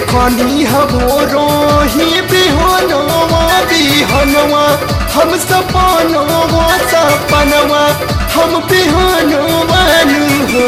देखनी हमारो ही बिहनवा बिहनवा हम सपनवा सपनवा हम बिहनवा हो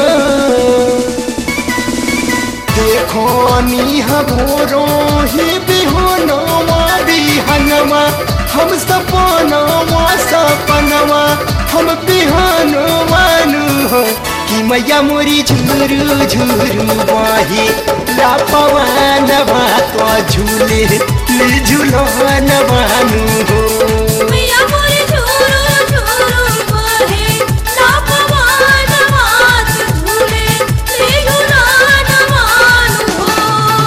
देखनी हमारो ही बिहनवा बिहनवा हम सपनवा सपनवा हम बिहनवा हो कि मैया मोरी झुरू झुरू बाहे लापवान बातो झूले ले झूलन बानू हो मैया मोरी झुरू झुरू बाहे लापवान बातो झूले ले झूलन बानू हो।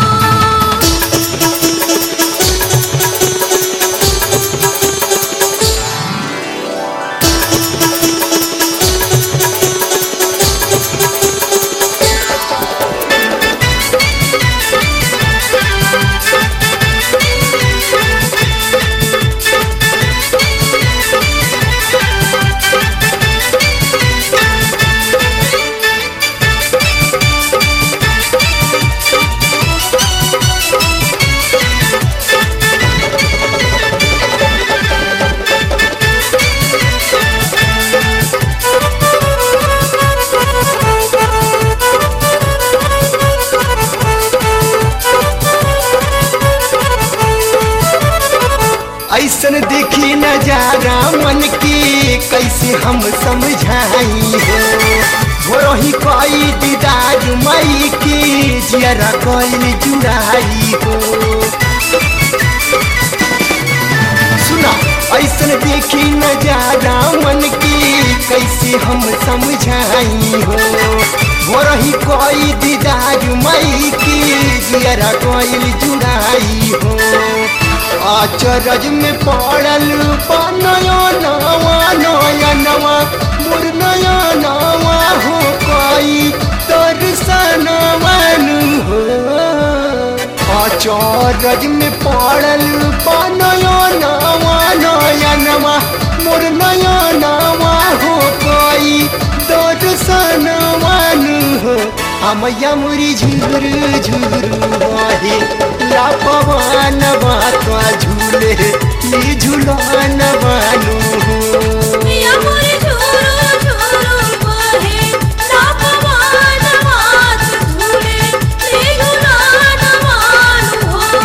ऐसन देखी नजारा मन के कैसे हम समझाई हो भोरही कोई दीदार मई के जियरा कोई जुड़ाई हो सुना ऐसन देखी नजारा मन के कैसे हम समझाई हो भोरही कोई दीदार मई के जियरा कोई जुड़ाई हो आचरज में पड़ल नया नवा नया नवा मोर नया नवा हो कोई दर्शनवन हो आचरज में पड़ल नया नवा नया नवा मोर नया नवा हो कोई दर्शनवन हो मैया मोरी झुरू झुरू बाहे लापवान बातो झूले ले झूलन बानू हो मैया मोरी झुरू झुरू बाहे लापवान बातो झूले ले झूलन बानू हो।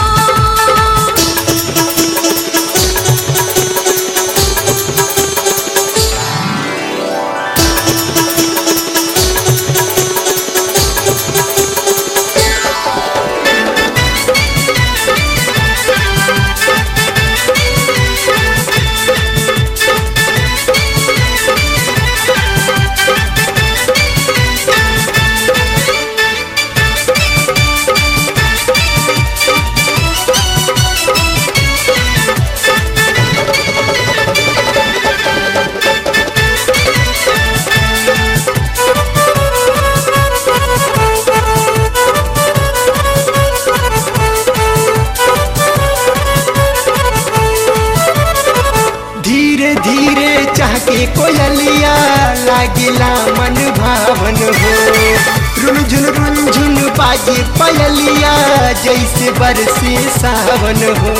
के कोयलिया लागिला मन भावन हो रुन झुन बाजे पायलिया जैसे बरसे सावन हो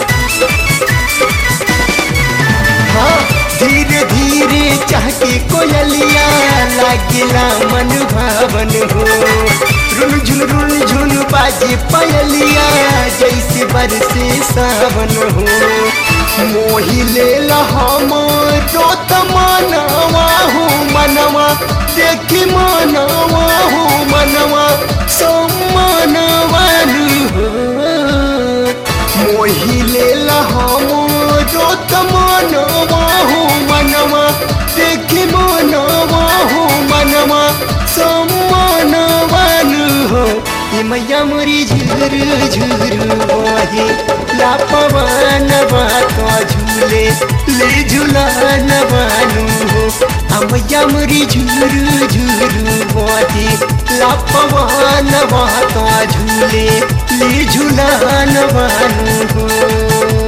हाँ धीरे धीरे चाहके कोयलिया लागिला मन भावन हो रुन झुन बाजे पायलिया जैसे बरसे सावन हो मोही ले हमरो तमनवा हो मनवा देखी मनवा हो मनवा सम्मानवन हो मोही ले हमरो तमनवा हो मनवा देखी मनवा हो मनवा सम्मानवन हो मैया मोरी झुरू झुरू बाहे लापवान बातो झूले ले झूलन बानू हो मैया मोरी झुरू झुरू बाहे लापवान बातो झूले ले झूलन बानू हो।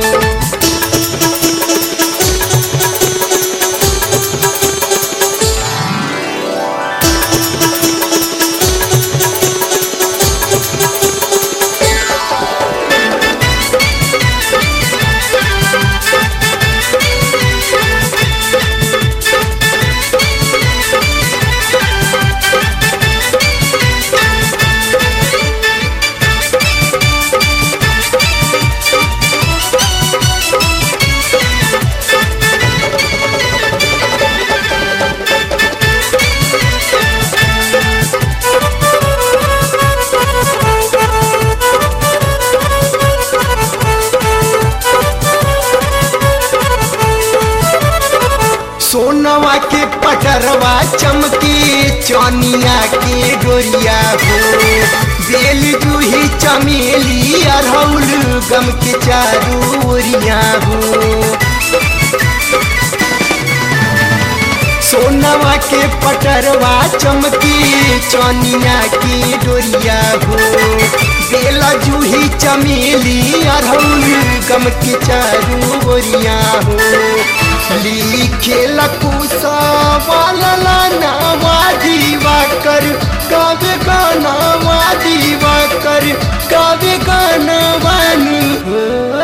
चनिया के डोरिया हो बेल जूही चमेली अरहुल गम के चारू ओरिया हो सोनवा के पटरवा चमकी चनिया की डोरिया हो बेला जूही चमेली अरहुल गम के चारू ओरिया हो लिखे लकुसा वाला नावा दीवा कर काव्य गाना दीवा कर काव्य गाना बानु हो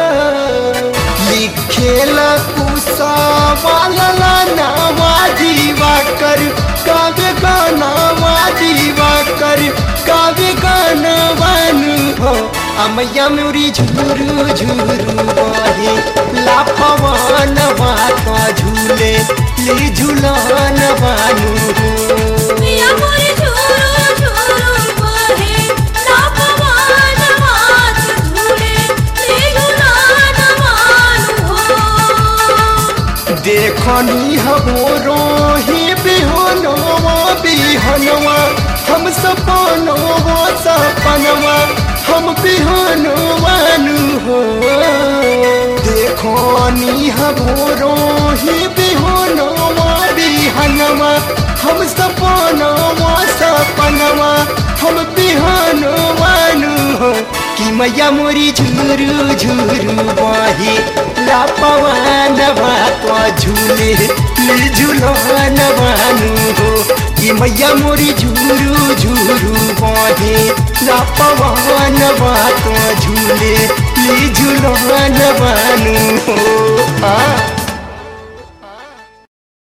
लिखे लकुसा वाला नावा दीवा कर काव्य गाना दीवा कर काव्य गाना बानु हो अमैया मोरी झुरू झुरू बहे लाफवान बाता झूले ले झूलान बानू मैया मोरे झूरू झूरू बहे लापवान हाथ झूले ले झूलान मानू हो देखनी हमरो ही बिहनवा बिहनवा हम सपनवा सपनवा हम बिहनवानु हो देखनी हमरो ही बिहनवा बिहनवा हम सपनवा सपनवा हम बिहनवानु हो कि मैया मोरी झुरू झुरू बहे लापवान बाता झूले ले झूलान बानू हो कि मैया मोरी झुरू झुरू बहे लापवान बाता झूले ले